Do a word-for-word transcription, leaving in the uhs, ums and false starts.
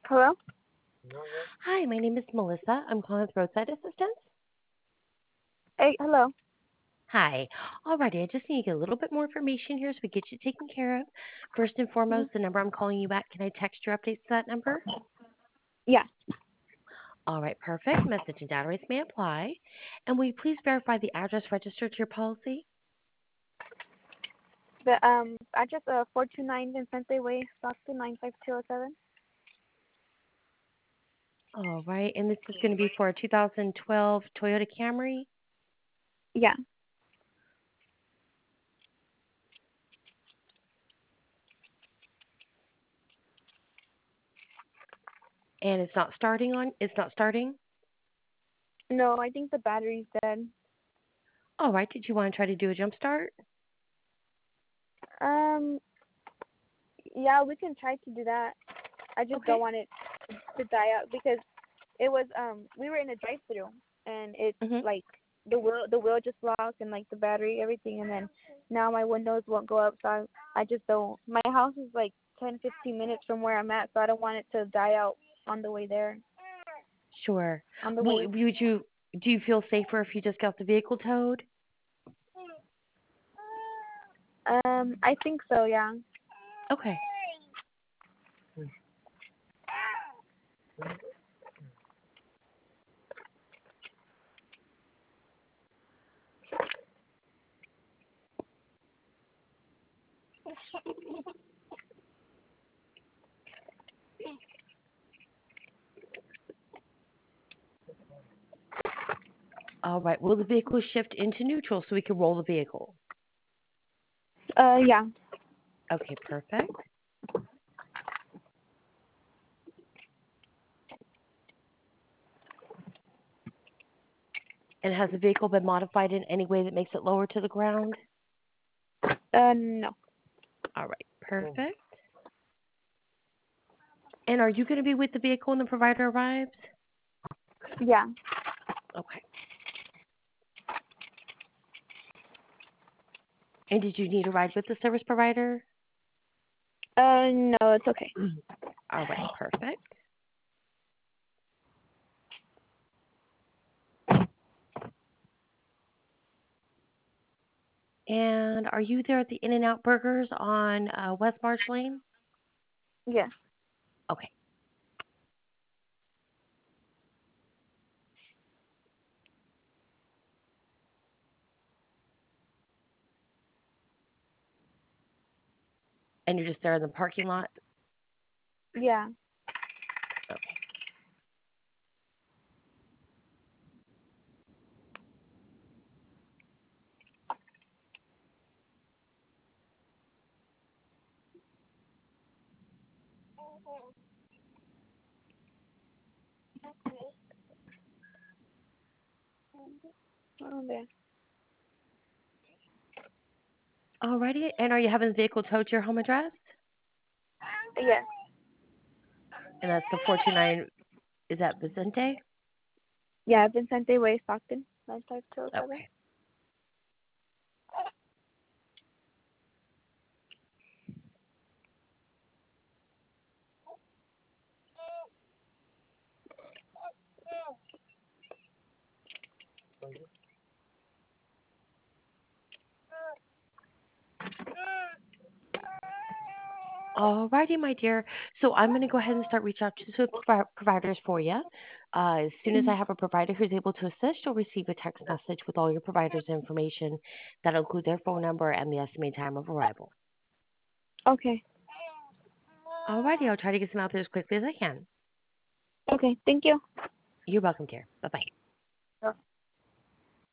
Hello? Hi, my name is Melissa. I'm calling with Roadside Assistance. Hey, hello. Hi. Alrighty, I just need to get a little bit more information here so we get you taken care of. First and hmm foremost, the number I'm calling you at, can I text your updates to that number? Yeah. All right, perfect. Message and data rates may apply. And will you please verify the address registered to your policy? The um address uh four two nine Vincente Way, Stockton nine five two zero seven. All right, and this is going to be for a two thousand twelve Toyota Camry. Yeah. And it's not starting on, it's not starting? No, I think the battery's dead. All right, did you want to try to do a jump start? Um yeah, we can try to do that. I just Okay. don't want it to die out because it was um we were in a drive through and it's Mm-hmm. like the wheel the wheel just locked and like the battery, everything, and then now my windows won't go up, so I, I just don't my house is like ten, fifteen minutes from where I'm at, so I don't want it to die out on the way there. Sure. On the way W- Would you, do you feel safer if you just got the vehicle towed? Um, I think so, yeah. Okay. All right. Will the vehicle shift into neutral so we can roll the vehicle? Uh, yeah. Okay, perfect. And has the vehicle been modified in any way that makes it lower to the ground? Uh, no. All right, perfect. And are you going to be with the vehicle when the provider arrives? Yeah. Okay. And did you need a ride with the service provider? Uh, no, it's okay. All right, perfect. And are you there at the In-N-Out Burgers on uh, West Marsh Lane? Yeah. Okay. And you're just there in the parking lot? Yeah. Okay. Oh, there. Alrighty. And are you having the vehicle towed to your home address? Yeah. And that's the four two nine, is that Vicente? Yeah, Vincente Way, Stockton nine five two zero seven. Okay. Alrighty, my dear. So I'm going to go ahead and start reaching out to some provi- providers for you. Uh, as soon as I have a provider who's able to assist, you'll receive a text message with all your provider's information that'll include their phone number and the estimated time of arrival. Okay. Alrighty, I'll try to get some out there as quickly as I can. Okay. Thank you. You're welcome, dear. Bye bye.